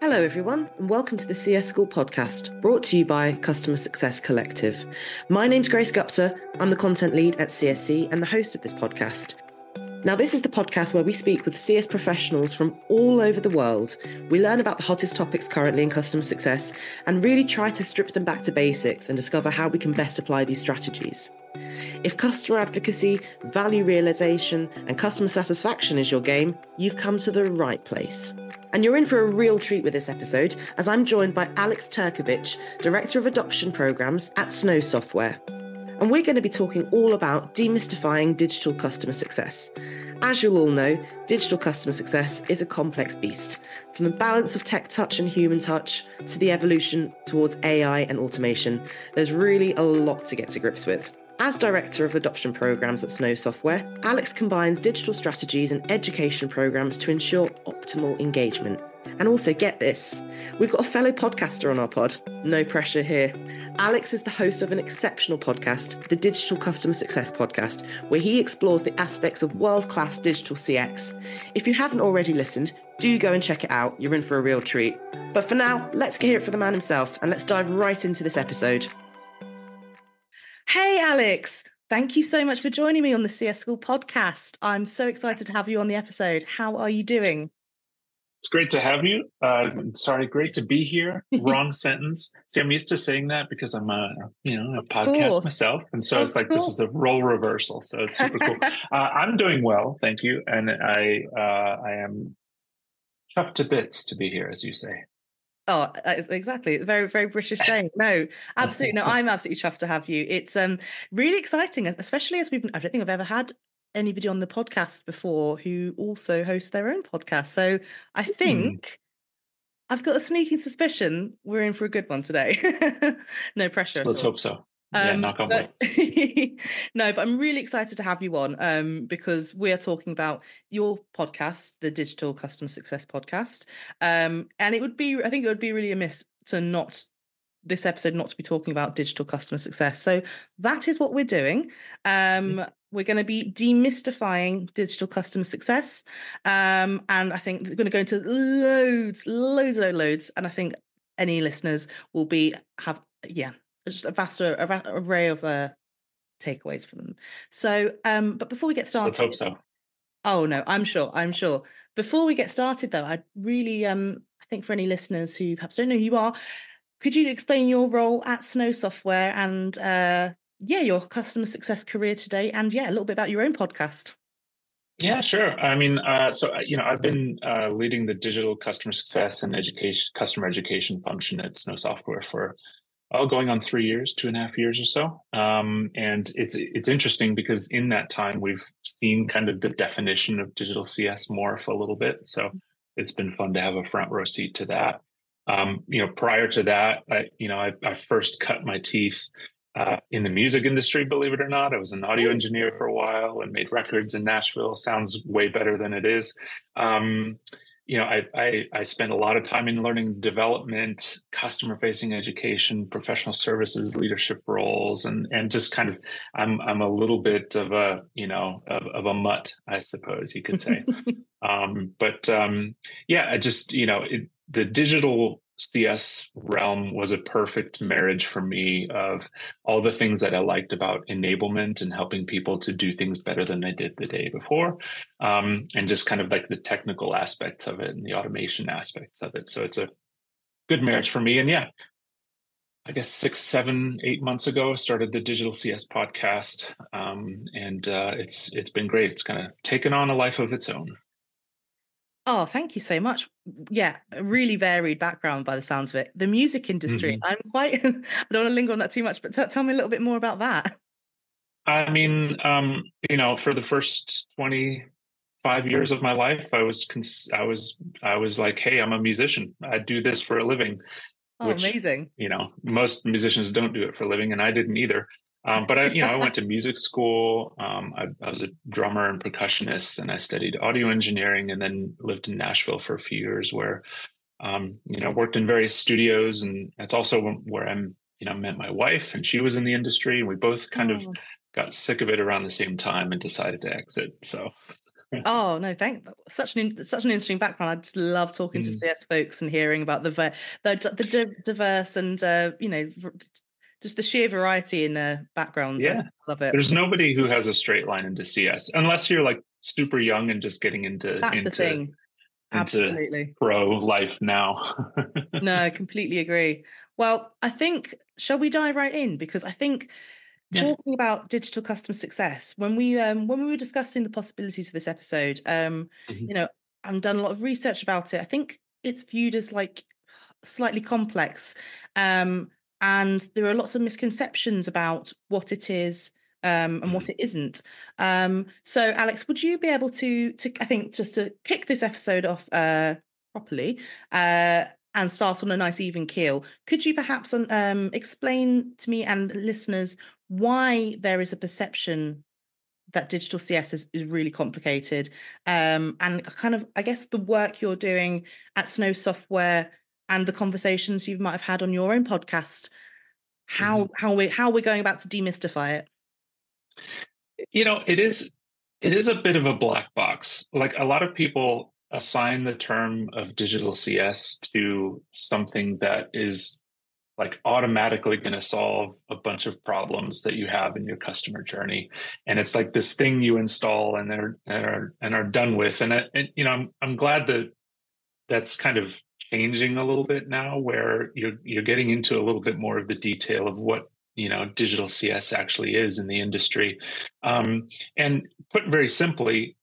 Hello, everyone, and welcome to the CS School podcast, brought to you by Customer Success Collective. My name's Grace Gupta. I'm the content lead at CSC and the host of this podcast. Now, this is the podcast where we speak with CS professionals from all over the world. We learn about the hottest topics currently in customer success and really try to strip them back to basics and discover how we can best apply these strategies. If customer advocacy, value realization, and customer satisfaction is your game, you've come to the right place. And you're in for a real treat with this episode, as I'm joined by Alex Turkovich, Director of Adoption Programs at Snow Software. And we're going to be talking all about demystifying digital customer success. As you'll all know, digital customer success is a complex beast, from the balance of tech touch and human touch to the evolution towards AI and automation. There's really a lot to get to grips with. As Director of Adoption Programs at Snow Software, Alex combines digital strategies and education programs to ensure optimal engagement. And also, get this, we've got a fellow podcaster on our pod. No pressure here. Alex is the host of an exceptional podcast, the Digital Customer Success Podcast, where he explores the aspects of world-class digital CX. If you haven't already listened, do go and check it out. You're in for a real treat. But for now, let's hear it from the man himself, and let's dive right into this episode. Hey, Alex. Thank you so much for joining me on the CS School podcast. I'm so excited to have you on the episode. How are you doing? It's great to have you. Great to be here. Wrong sentence. See, I'm used to saying that because I'm a podcast myself. And so it's like, this is a role reversal. So it's super cool. I'm doing well, thank you. And I am chuffed to bits to be here, as you say. Oh, exactly. Very, very British saying. No, absolutely. No, I'm absolutely chuffed to have you. It's really exciting, especially as I don't think I've ever had anybody on the podcast before who also hosts their own podcast. So I think I've got a sneaking suspicion we're in for a good one today. No pressure. Let's hope so. Yeah, knock on wood. No, but I'm really excited to have you on because we are talking about your podcast, the Digital Customer Success Podcast. And I think it would be really amiss to this episode not to be talking about digital customer success. So that is what we're doing. We're going to be demystifying digital customer success. And I think we're going to go into loads. And I think any listeners will just a vast array of takeaways for them. So, but before we get started, let's hope so. Oh no, I'm sure. Before we get started, though, I'd really, I think for any listeners who perhaps don't know who you are, could you explain your role at Snow Software and your customer success career today, and a little bit about your own podcast? Yeah, sure. I mean, I've been leading the digital customer success and customer education function at Snow Software for going on 3 years, 2.5 years or so. And it's interesting because in that time, we've seen kind of the definition of digital CS morph a little bit. So it's been fun to have a front row seat to that. Prior to that, I first cut my teeth in the music industry, believe it or not. I was an audio engineer for a while and made records in Nashville. Sounds way better than it is. I spent a lot of time in learning development, customer-facing education, professional services, leadership roles, and just kind of I'm a little bit of a mutt, I suppose you could say. The digital CS realm was a perfect marriage for me of all the things that I liked about enablement and helping people to do things better than they did the day before, and just kind of like the technical aspects of it and the automation aspects of it. So it's a good marriage for me. And I guess 6, 7, 8 months ago, I started the Digital CS podcast, and it's been great. It's kind of taken on a life of its own. Oh, thank you so much. Yeah, a really varied background by the sounds of it. The music industry, I don't want to linger on that too much, but tell me a little bit more about that. I mean, for the first 25 years of my life, I was like, hey, I'm a musician. I do this for a living. Oh, which, amazing. Most musicians don't do it for a living, and I didn't either. But I went to music school. I was a drummer and percussionist, and I studied audio engineering, and then lived in Nashville for a few years, where worked in various studios, and that's also where I met my wife, and she was in the industry, and we both kind of got sick of it around the same time and decided to exit. So Oh no, such an interesting background. I just love talking to Mm. CS folks and hearing about diverse and just the sheer variety in backgrounds. I Yeah. love it. There's nobody who has a straight line into CS unless you're like super young and just getting into That's the thing. into Absolutely. pro life now. No, I completely agree. Well, I think, shall we dive right in? Because I think Yeah. talking about digital customer success, when we were discussing the possibilities for this episode, Mhm. you know, I've done a lot of research about it. I think it's viewed as like slightly complex, um, and there are lots of misconceptions about what it is. And what Mhm. it isn't. So, Alex, would you be able to I think just to kick this episode off properly, and start on a nice even keel, could you perhaps explain to me and listeners why there is a perception that digital CS is really complicated, and kind of, I guess, the work you're doing at Snow Software and the conversations you might have had on your own podcast, Mhm. how we're going about to demystify it? It is a bit of a black box. Like a lot of people assign the term of digital CS to something that is like automatically going to solve a bunch of problems that you have in your customer journey, and it's like this thing you install and are done with. I'm glad that that's kind of changing a little bit now, where you're getting into a little bit more of the detail of what digital CS actually is in the industry. And put very simply,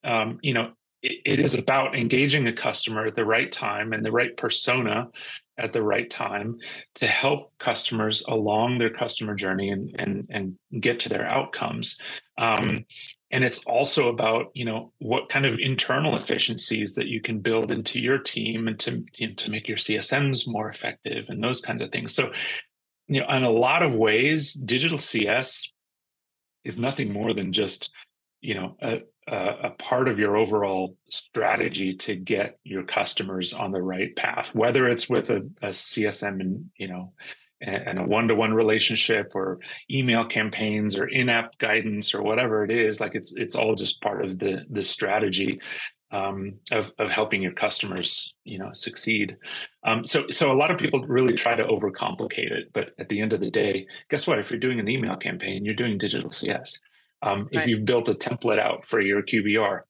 it is about engaging a customer at the right time and the right persona at the right time to help customers along their customer journey and get to their outcomes. And it's also about what kind of internal efficiencies that you can build into your team and to make your CSMs more effective and those kinds of things. So in a lot of ways, digital CS is nothing more than just a part of your overall strategy to get your customers on the right path, whether it's with a CSM and a one-to-one relationship, or email campaigns, or in-app guidance, or whatever it is. Like it's all just part of the strategy of helping your customers succeed. So a lot of people really try to overcomplicate it, but at the end of the day, guess what? If you're doing an email campaign, you're doing digital CS. If Right. you've built a template out for your QBR,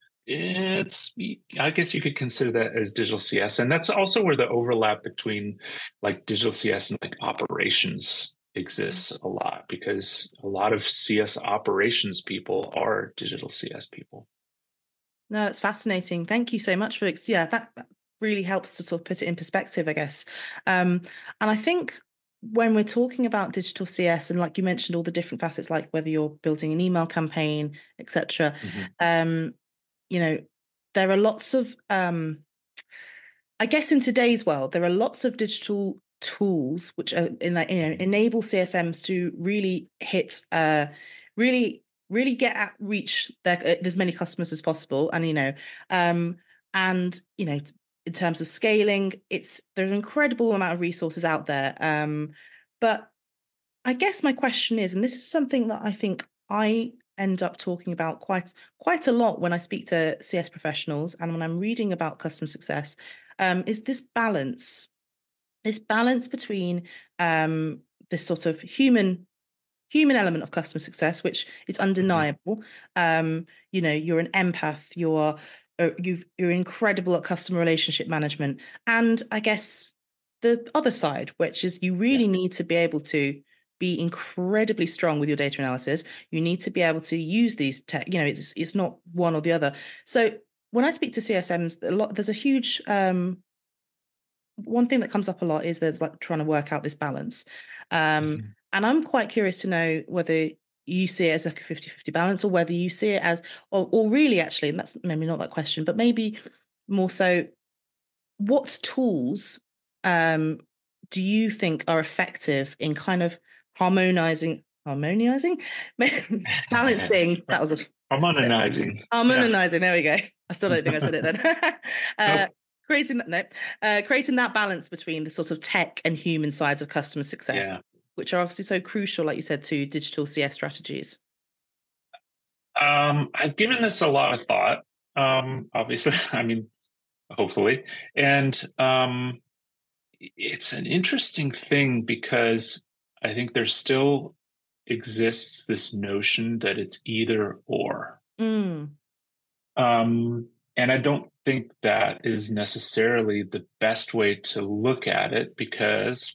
I guess you could consider that as digital CS. And that's also where the overlap between like digital CS and like operations exists a lot, because a lot of CS operations people are digital CS people. No, it's fascinating. Thank you so much, Felix. Yeah, that really helps to sort of put it in perspective, I guess. And I think when we're talking about digital CS, and like you mentioned, all the different facets, like whether you're building an email campaign, etc., Mhm. um, you know, there are lots of, I guess, in today's world, there are lots of digital tools which are enable CSMs to really hit, really get at reach as many customers as possible, and um, and in terms of scaling, there's an incredible amount of resources out there. But I guess my question is, and this is something that I think I end up talking about quite a lot when I speak to CS professionals and when I'm reading about customer success, is this balance between this sort of human element of customer success, which is Mhm. undeniable. You're an empath. You're incredible at customer relationship management, and I guess the other side, which is you Yeah. really need to be able to be incredibly strong with your data analysis. You need to be able to use these tech. It's not one or the other. So when I speak to CSMs, there's a huge one thing that comes up a lot is there's like trying to work out this balance. Mhm. And I'm quite curious to know whether you see it as like a 50-50 balance, or whether you see it as, or really actually, and that's maybe not that question, but maybe more so, what tools um, do you think are effective in kind of harmonizing, balancing, that was a Harmonizing. Yeah. harmonizing. There we go. I still don't think I said it then. uh, Nope. creating that no, creating that balance between the sort of tech and human sides of customer Yeah. success, which are obviously so crucial, like you said, to digital CS strategies. I've given this a lot of thought. Obviously. I mean, hopefully. And it's an interesting thing because I think there still exists this notion that it's either or. Mm. And I don't think that is necessarily the best way to look at it, because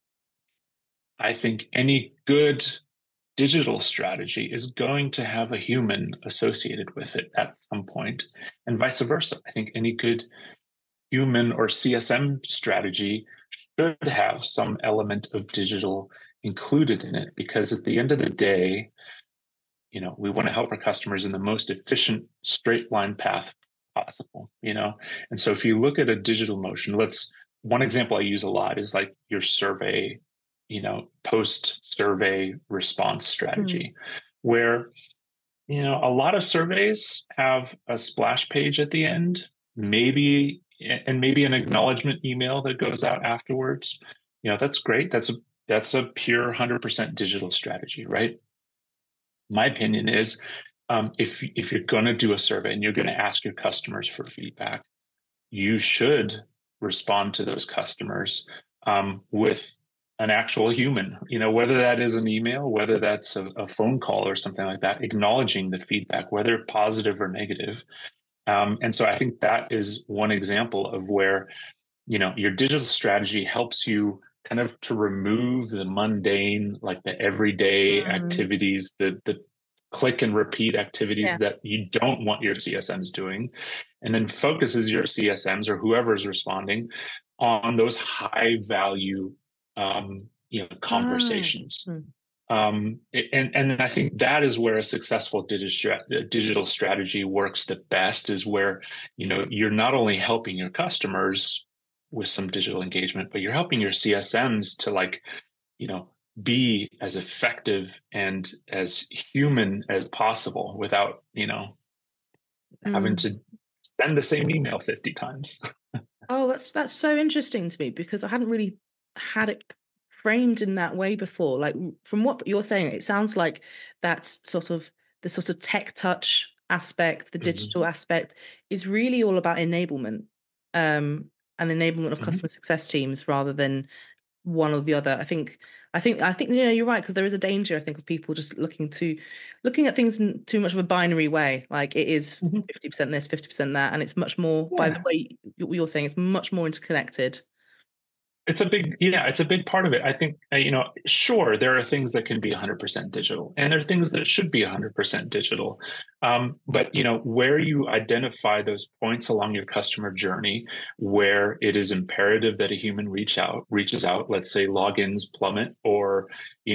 I think any good digital strategy is going to have a human associated with it at some point, and vice versa. I think any good human or CSM strategy should have some element of digital included in it, because at the end of the day, we want to help our customers in the most efficient straight line path possible. And so if you look at a digital motion, one example I use a lot is like your survey, post survey response strategy, where a lot of surveys have a splash page at the end, maybe an acknowledgement email that goes out afterwards. That's great. That's a pure 100% digital strategy, right? My opinion is, if you're going to do a survey and you're going to ask your customers for feedback, you should respond to those customers with an actual human, whether that is an email, whether that's a phone call or something like that, acknowledging the feedback, whether positive or negative. And so I think that is one example of where, your digital strategy helps you kind of to remove the mundane, like the everyday activities, the click and repeat activities that you don't want your CSMs doing, and then focuses your CSMs or whoever's responding on those high value, conversations. And I think that is where a successful digital strategy works the best, is where, you're not only helping your customers with some digital engagement, but you're helping your CSMs to be as effective and as human as possible without, having to send the same email 50 times. Oh, that's so interesting to me, because I hadn't really had it framed in that way before. Like, from what you're saying, it sounds like that's the sort of tech touch aspect, the digital aspect is really all about enablement, and enablement of customer success teams rather than one or the other. I think you're right, because there is a danger, I think, of people just looking at things in too much of a binary way. Like, it is 50% this, 50% that, and it's much more, by the way you're saying, it's much more interconnected. It's a big part of it. I think, sure, there are things that can be 100% digital, and there are things that should be 100% digital. But, where you identify those points along your customer journey where it is imperative that a human reaches out, let's say logins plummet, or,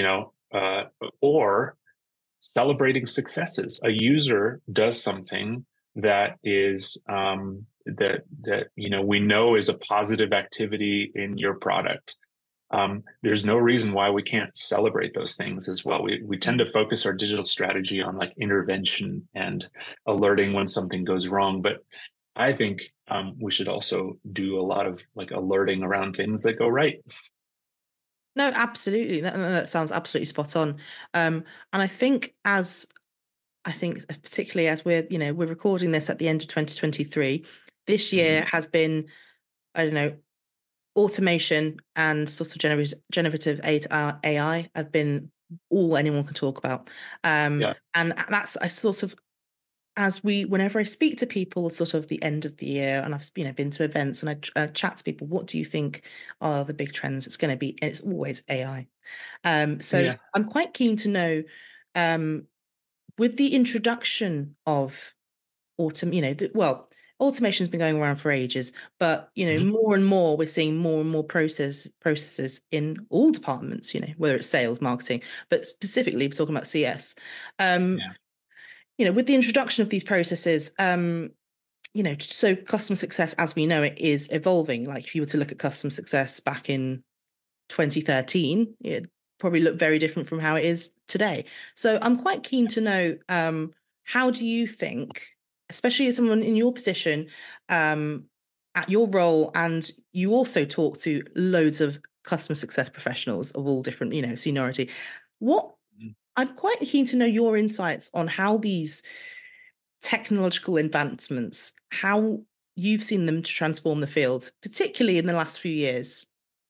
or celebrating successes. A user does something that is, that we know is a positive activity in your product. There's no reason why we can't celebrate those things as well. We tend to focus our digital strategy on like intervention and alerting when something goes wrong, but I think we should also do a lot of like alerting around things that go right. No, absolutely. That sounds absolutely spot on. And I think particularly as we're recording this at the end of 2023, this year has been, I don't know, automation and sort of generative AI have been all anyone can talk about. And that's, I sort of, whenever I speak to people sort of the end of the year, and I've been to events and I chat to people, what do you think are the big trends? It's going to be, and it's always AI. So I'm quite keen to know, with the introduction of automation's been going around for ages, but more and more we're seeing more and more processes in all departments, whether it's sales, marketing, but specifically we're talking about CS. With the introduction of these processes, so customer success as we know it is evolving. Like, if you were to look at customer success back in 2013, it probably looked very different from how it is today. So I'm quite keen to know, how do you think, especially as someone in your position, at your role, and you also talk to loads of customer success professionals of all different, seniority. I'm quite keen to know your insights on how these technological advancements, how you've seen them to transform the field, particularly in the last few years.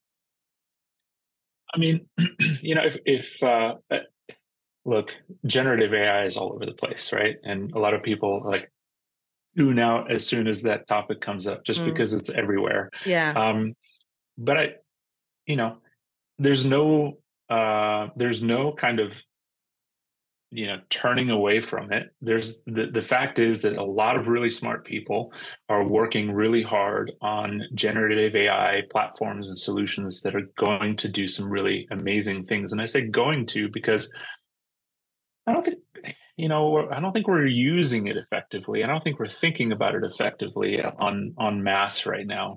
I mean, if look, generative AI is all over the place, right? And a lot of people like tune out as soon as that topic comes up, just because it's everywhere. Yeah. But I, you know, there's no kind of turning away from it. There's the fact is that a lot of really smart people are working really hard on generative AI platforms and solutions that are going to do some really amazing things. And I say going to because I don't think I don't think we're using it effectively. I don't think we're thinking about it effectively on mass right now.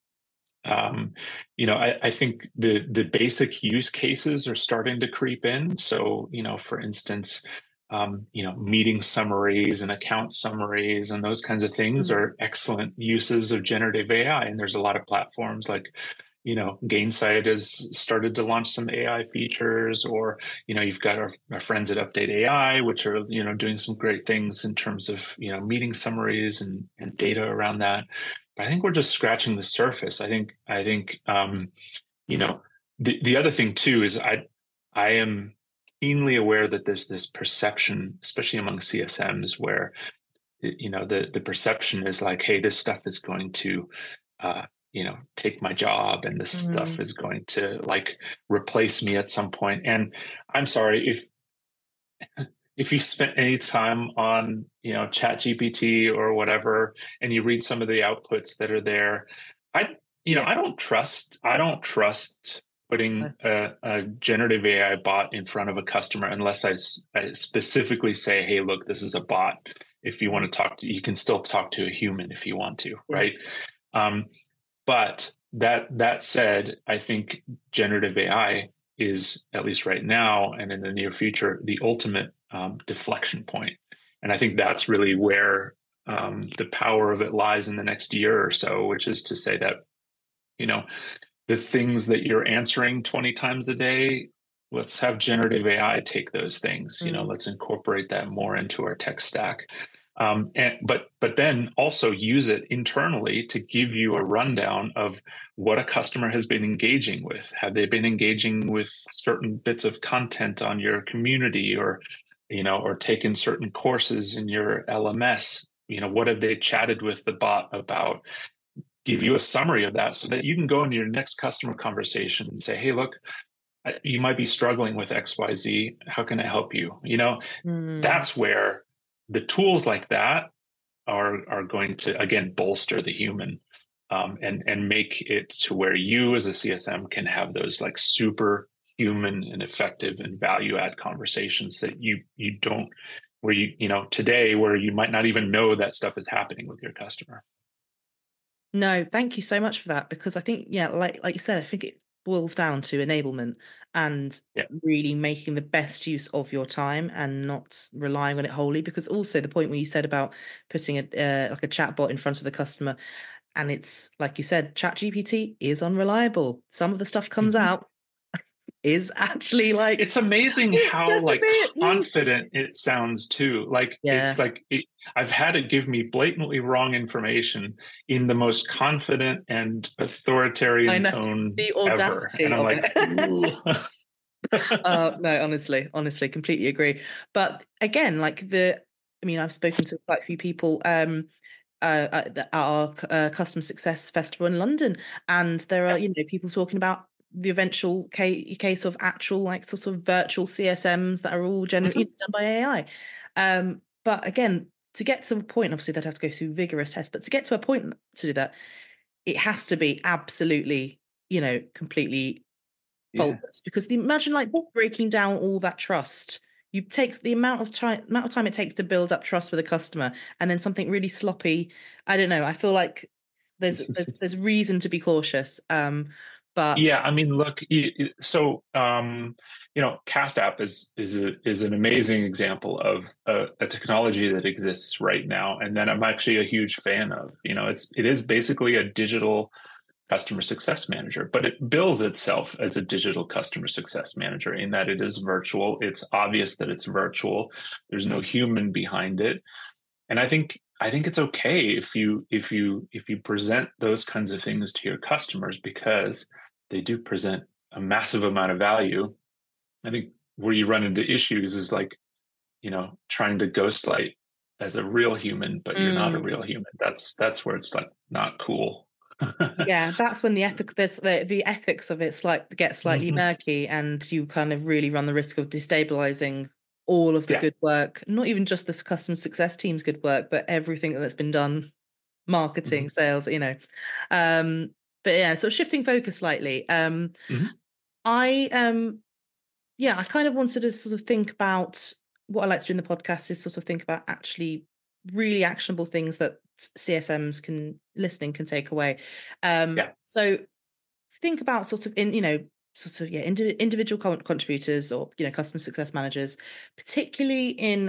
I think the basic use cases are starting to creep in. So, for instance, meeting summaries and account summaries and those kinds of things are excellent uses of generative AI. And there's a lot of platforms like, Gainsight has started to launch some AI features, or, you've got our friends at Update AI, which are, doing some great things in terms of, meeting summaries and data around that. But I think we're just scratching the surface. I think the other thing too is I am keenly aware that there's this perception, especially among CSMs, where the perception is like, hey, this stuff is going to take my job, and this stuff is going to like replace me at some point. And I'm sorry if you spent any time on ChatGPT or whatever, and you read some of the outputs that are there, I don't trust putting a generative AI bot in front of a customer unless I specifically say, hey, look, this is a bot. If you want to talk to, you can still talk to a human if you want to, right? But that said, I think generative AI is, at least right now and in the near future, the ultimate deflection point. And I think that's really where the power of it lies in the next year or so, which is to say that, the things that you're answering 20 times a day, let's have generative AI take those things. Let's incorporate that more into our tech stack. But then also use it internally to give you a rundown of what a customer has been engaging with. Have they been engaging with certain bits of content on your community, or taken certain courses in your LMS? What have they chatted with the bot about? Give you a summary of that so that you can go into your next customer conversation and say, hey, look, you might be struggling with XYZ. How can I help you? That's where the tools like that are going to, again, bolster the human, and make it to where you as a CSM can have those like super human and effective and value add conversations that you don't, where today, where you might not even know that stuff is happening with your customer. No, thank you so much for that, because I think, like you said, I think it boils down to enablement and really making the best use of your time and not relying on it wholly. Because also the point where you said about putting like a chatbot in front of the customer, and it's like you said, ChatGPT is unreliable. Some of the stuff comes out is actually like, it's amazing how like confident it sounds too. Like it's like I've had it give me blatantly wrong information in the most confident and authoritarian tone the audacity ever, and I'm like, no, honestly, completely agree. But again, like I've spoken to quite a few people at our Customer Success Festival in London, and there are people talking about the eventual case of actual like sort of virtual CSMs that are all generated done by AI. But again, to get to a point, obviously they'd have to go through vigorous tests, but to get to a point to do that, it has to be absolutely, completely faultless. Because imagine like breaking down all that trust. You take the amount of time it takes to build up trust with a customer, and then something really sloppy. I don't know. I feel like there's reason to be cautious. But yeah, I mean, look, so Cast App is an amazing example of a technology that exists right now, and that I'm actually a huge fan of. It is basically a digital customer success manager, but it bills itself as a digital customer success manager in that it is virtual. It's obvious that it's virtual. There's no human behind it. And I think it's okay if you present those kinds of things to your customers, because they do present a massive amount of value. I think where you run into issues is like, trying to ghostlight as a real human, but you're not a Mm. real human. That's where it's like not cool. Yeah, that's when the ethics of it get slightly Hmm. murky, and you kind of really run the risk of destabilizing all of the Yeah. good work, not even just the customer success team's good work, but everything that's been done, Hmm. marketing, sales, Um, but yeah, so shifting focus slightly. Hmm. I Yeah, I kind of wanted to sort of think about what I like to do in the podcast is sort of think about actually really actionable things that CSMs can take away. Yeah. So think about sort of individual contributors, or customer success managers, particularly in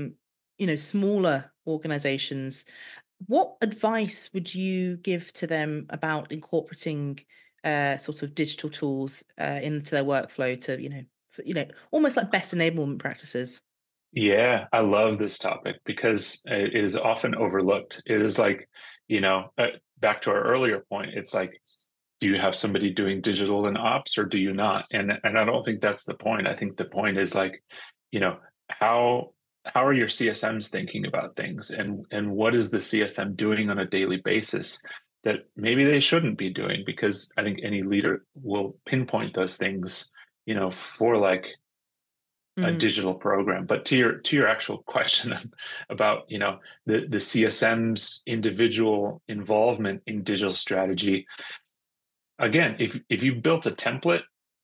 smaller organizations. What advice would you give to them about incorporating sort of digital tools into their workflow to almost like best enablement practices? Yeah, I love this topic because it is often overlooked. It is like, back to our earlier point, it's like, do you have somebody doing digital and ops or do you not? And I don't think that's the point. I think the point is like, you know, how how are your CSMs thinking about things, and what is the CSM doing on a daily basis that maybe they shouldn't be doing? Because I think any leader will pinpoint those things, for like a Mm. digital program. But to your actual question about the CSM's individual involvement in digital strategy, again, if you've built a template,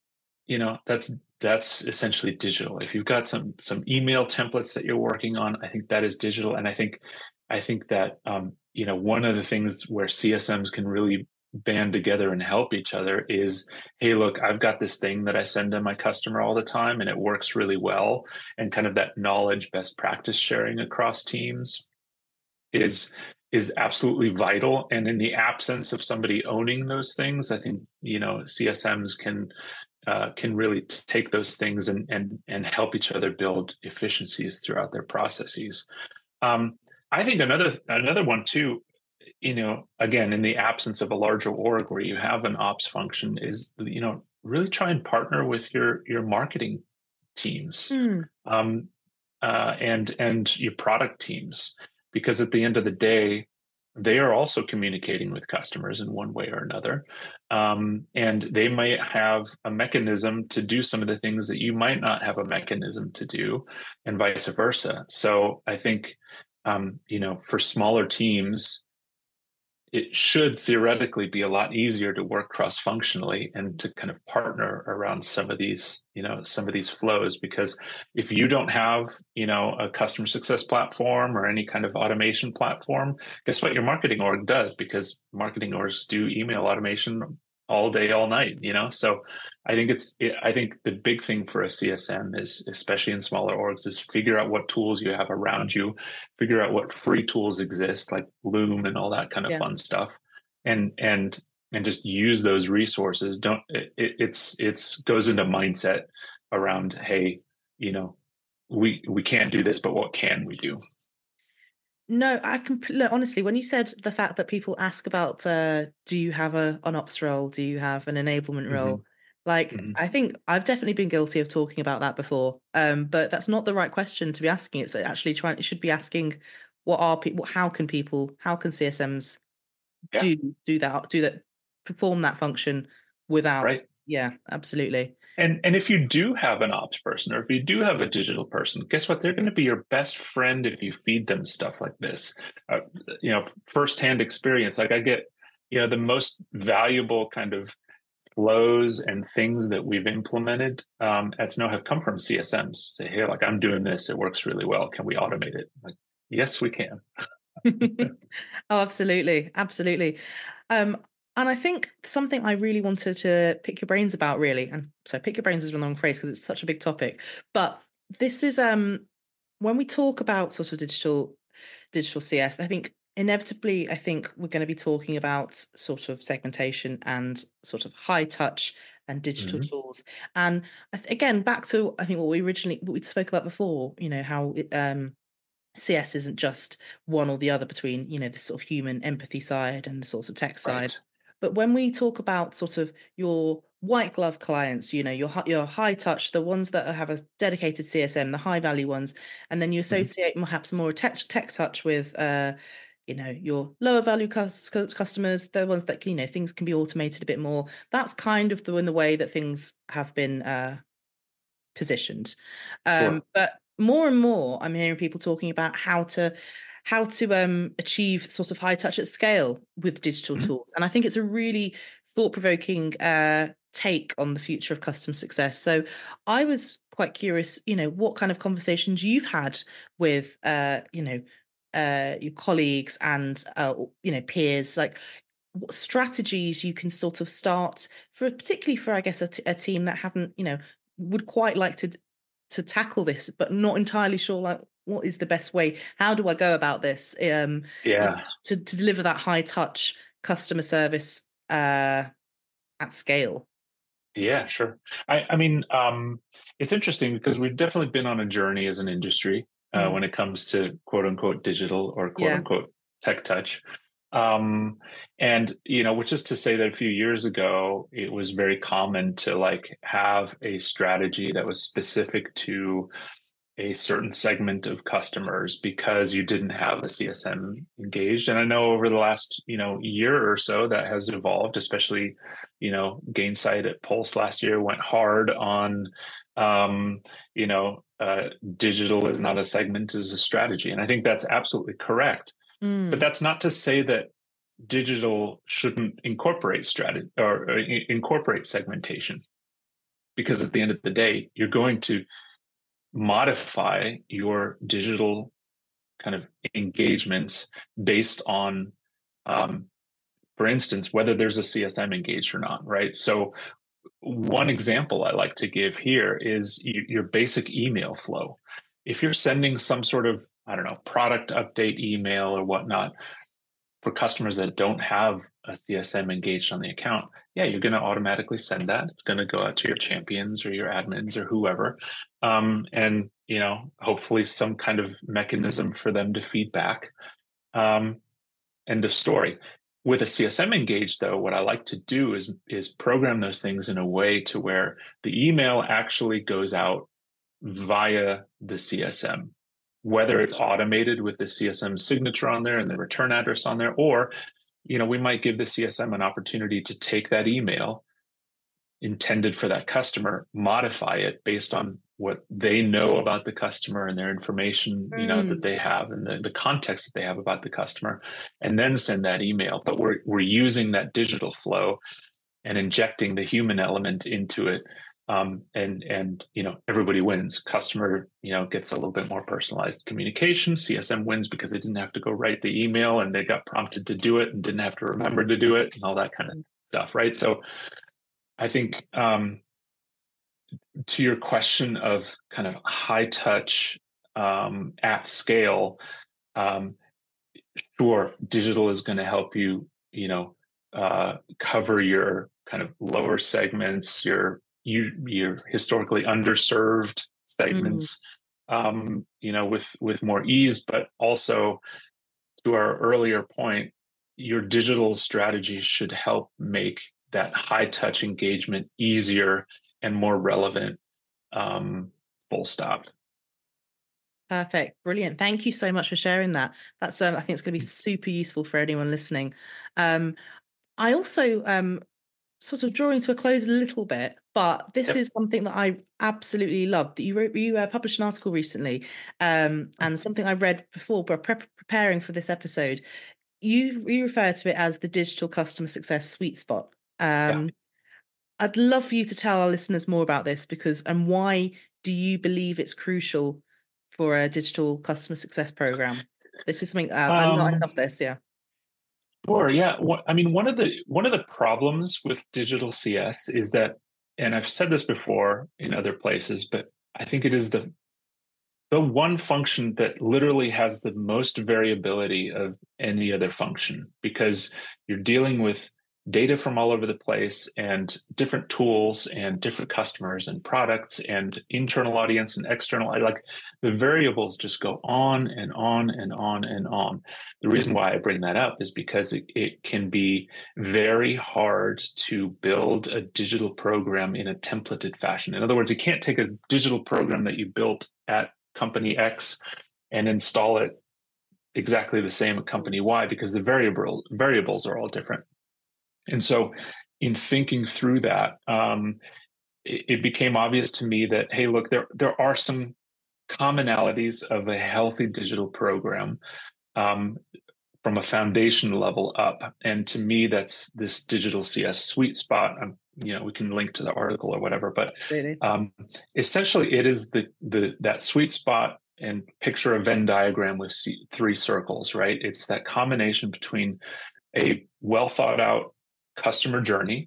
that's essentially digital. If you've got some email templates that you're working on, I think that is digital. And I think that one of the things where CSMs can really band together and help each other is, hey, look, I've got this thing that I send to my customer all the time and it works really well. And kind of that knowledge best practice sharing across teams is absolutely vital. And in the absence of somebody owning those things, I think CSMs can really take those things and help each other build efficiencies throughout their processes. Um, I think another one too, again, in the absence of a larger org where you have an ops function, is really try and partner with your marketing teams, Mm. um, and your product teams, because at the end of the day, they are also communicating with customers in one way or another, and they might have a mechanism to do some of the things that you might not have a mechanism to do, and vice versa. So I think for smaller teams, it should theoretically be a lot easier to work cross-functionally and to kind of partner around some of these flows. Because if you don't have a customer success platform or any kind of automation platform, guess what your marketing org does? Because marketing orgs do email automation all day, all night. So I think the big thing for a CSM is, especially in smaller orgs, is figure out what tools you have around you, figure out what free tools exist like Loom and all that kind of Yeah. fun stuff, and just use those resources. Don't it's goes into mindset around, hey, we can't do this, but what can we do? No, look, honestly, when you said the fact that people ask about, do you have an ops role? Do you have an enablement Hmm. role? Like, Hmm. I think I've definitely been guilty of talking about that before. But that's not the right question to be asking. It's actually it should be asking, what are people, how can CSMs Yeah. do that, perform that function without, Right. yeah, absolutely. And if you do have an ops person, or if you do have a digital person, guess what? They're going to be your best friend if you feed them stuff like this. Uh, firsthand experience. Like I get, the most valuable kind of flows and things that we've implemented at Snow have come from CSMs. Say, hey, like I'm doing this, it works really well. Can we automate it? Like, yes, we can. Oh, absolutely, absolutely. Um, and I think something I really wanted to pick your brains about, really, and so pick your brains is the wrong phrase because it's such a big topic. But this is when we talk about sort of digital CS, I think inevitably, I think we're going to be talking about sort of segmentation and sort of high touch and digital Hmm. tools. And again, back to I think what we spoke about before. How CS isn't just one or the other between, the sort of human empathy side and the sort of tech side. Right. But when we talk about sort of your white glove clients, your high touch, the ones that have a dedicated CSM, the high value ones, and then you Mhm. associate perhaps more tech touch with, your lower value customers, the ones that, things can be automated a bit more. That's kind of in the way that things have been positioned. Sure. But more and more, I'm hearing people talking about how to achieve sort of high touch at scale with digital Mhm. tools. And I think it's a really thought-provoking take on the future of customer success. So I was quite curious, what kind of conversations you've had with, your colleagues and, peers, like what strategies you can sort of start for, particularly for, I guess, a team that haven't, would quite like to tackle this, but not entirely sure, like, what is the best way? How do I go about this? Yeah. To deliver that high touch customer service at scale. Yeah, sure. I mean, it's interesting because we've definitely been on a journey as an industry Mm, when it comes to quote unquote digital or quote yeah. unquote tech touch. And, which is to say that a few years ago, it was very common to like have a strategy that was specific to a certain segment of customers because you didn't have a CSM engaged. And I know over the last, year or so that has evolved, especially, Gainsight at Pulse last year went hard on, um, digital is not a segment, is a strategy. And I think that's absolutely correct. But Mm, that's not to say that digital shouldn't incorporate strategy or incorporate segmentation, because at the end of the day, you're going to modify your digital kind of engagements based on, um, for instance, whether there's a CSM engaged or not, right? So one example I like to give here is your basic email flow. If you're sending some sort of, I don't know, product update email or whatnot, for customers that don't have a CSM engaged on the account, yeah, you're going to automatically send that. It's going to go out to your champions or your admins or whoever. And, hopefully some kind of mechanism for them to feedback. End of story. With a CSM engaged, though, what I like to do is program those things in a way to where the email actually goes out via the CSM, whether it's automated with the CSM signature on there and the return address on there, or we might give the CSM an opportunity to take that email intended for that customer, modify it based on what they know about the customer and their information, that mm, they have and the context that they have about the customer, and then send that email. But we're using that digital flow and injecting the human element into it. And everybody wins. Customer gets a little bit more personalized communication. CSM wins because they didn't have to go write the email and they got prompted to do it and didn't have to remember to do it and all that kind of stuff, right? So I think, to your question of kind of high touch, at scale, um, sure, digital is going to help you, cover your kind of lower segments, your historically underserved mm. segments, with more ease. But also, to our earlier point, your digital strategy should help make that high touch engagement easier and more relevant. Um, Full stop. Perfect. Brilliant. Thank you so much for sharing that. That's I think it's going to be super useful for anyone listening. Um, I also sort of drawing to a close a little bit, but this Yep. is something that I absolutely love. That you published an article recently, and something I read before, but preparing for this episode. You refer to it as the digital customer success sweet spot. Yeah. I'd love for you to tell our listeners more about this and why do you believe it's crucial for a digital customer success program? This is something I Um, love this. Yeah. Sure. Yeah. I mean, one of the problems with digital CS is that, and I've said this before in other places, but I think it is the one function that literally has the most variability of any other function, because you're dealing with data from all over the place and different tools and different customers and products and internal audience and external, like the variables just go on and on and on and on. The reason why I bring that up is because it can be very hard to build a digital program in a templated fashion. In other words, you can't take a digital program that you built at company X and install it exactly the same at company Y, because the variables are all different. And so in thinking through that, it became obvious to me that, hey, look, there are some commonalities of a healthy digital program from a foundation level up. And to me, that's this digital CS sweet spot. We can link to the article or whatever, but essentially it is that sweet spot. And picture a Venn diagram with three circles, right? It's that combination between a well thought out customer journey,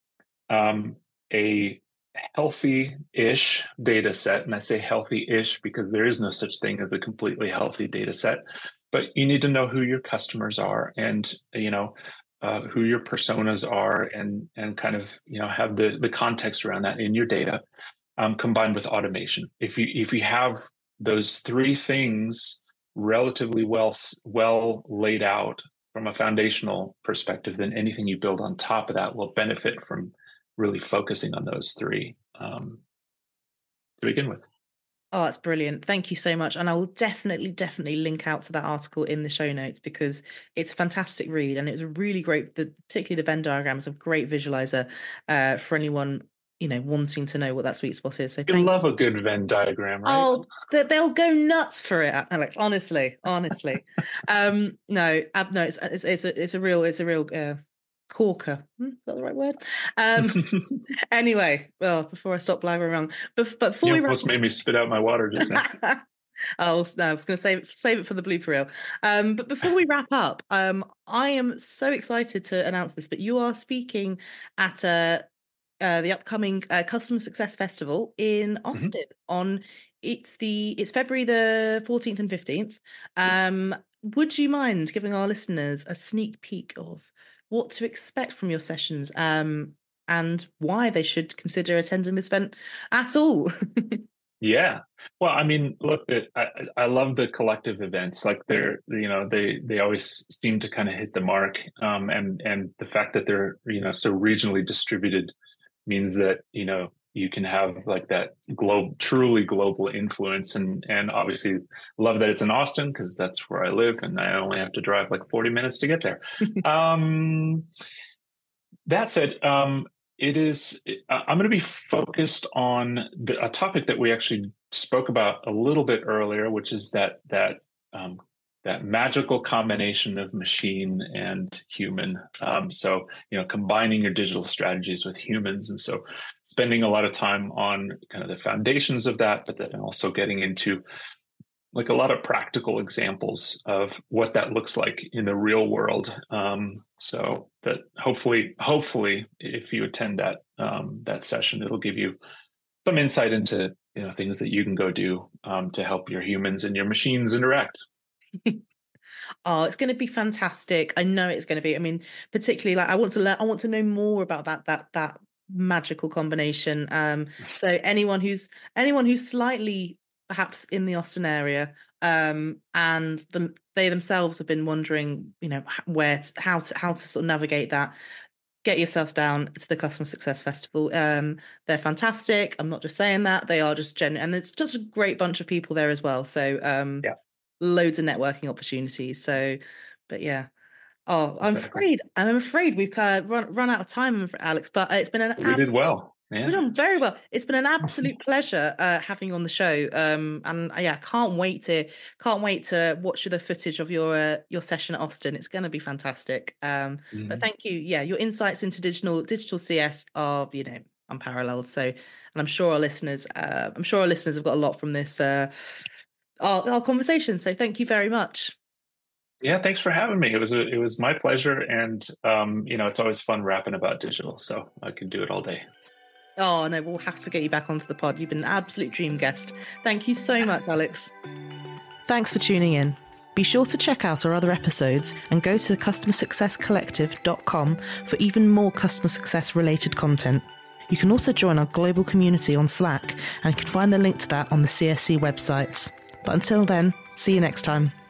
a healthy-ish data set. And I say healthy-ish because there is no such thing as a completely healthy data set, but you need to know who your customers are and, who your personas are and kind of, have the context around that in your data, combined with automation. If you have those three things relatively well laid out from a foundational perspective, then anything you build on top of that will benefit from really focusing on those three to begin with. Oh, that's brilliant. Thank you so much. And I will definitely link out to that article in the show notes because it's a fantastic read. And it was really great. Particularly the Venn diagram is a great visualizer for anyone, wanting to know what that sweet spot is. So you love a good Venn diagram, right? Oh, they'll go nuts for it, Alex. Honestly. No, it's a real corker. Is that the right word? Anyway, well, before I stop blabbering around, but before we almost made me spit out my water just now. Oh no, I was going to save it for the blooper reel. But before we wrap up, I am so excited to announce this. But you are speaking at the upcoming Customer Success Festival in Austin it's February the 14th and 15th. Would you mind giving our listeners a sneak peek of what to expect from your sessions and why they should consider attending this event at all? Yeah. Well, I mean, look, I love the collective events. Like they always seem to kind of hit the mark. And the fact that they're, so regionally distributed means that, you can have like that truly global influence and obviously love that it's in Austin because that's where I live and I only have to drive like 40 minutes to get there. That said, I'm going to be focused on a topic that we actually spoke about a little bit earlier, which is that magical combination of machine and human. So, combining your digital strategies with humans. And so spending a lot of time on kind of the foundations of that, but then also getting into like a lot of practical examples of what that looks like in the real world. So that hopefully, if you attend that session, it'll give you some insight into, things that you can go do to help your humans and your machines interact. Oh, it's going to be fantastic. I know it's going to be. I mean, particularly like I want to know more about that magical combination. So anyone who's slightly perhaps in the Austin area, and they themselves have been wondering, how to sort of navigate that. Get yourselves down to the Customer Success Festival. They're fantastic. I'm not just saying that. They are just genuine. And it's just a great bunch of people there as well. So yeah. Loads of networking opportunities. So, but yeah. Oh, I'm afraid we've run out of time, Alex, but it's been we did well. Yeah. We've done very well. It's been an absolute pleasure having you on the show. And yeah, can't wait to watch the footage of your session at Austin. It's going to be fantastic. But thank you. Yeah, your insights into digital CS are, unparalleled. So, and I'm sure our listeners have got a lot from this our conversation. So thank you very much. Yeah, thanks for having me. It was my pleasure, and it's always fun rapping about digital, so I could do it all day. Oh no, we'll have to get you back onto the pod. You've been an absolute dream guest. Thank you so much, Alex. Thanks for tuning in. Be sure to check out our other episodes and go to customersuccesscollective.com for even more customer success related content. You can also join our global community on Slack, and you can find the link to that on the CSC website. But until then, see you next time.